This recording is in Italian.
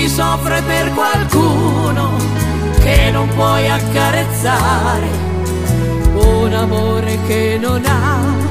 chi soffre per qualcuno che non puoi accarezzare, un amore che non ha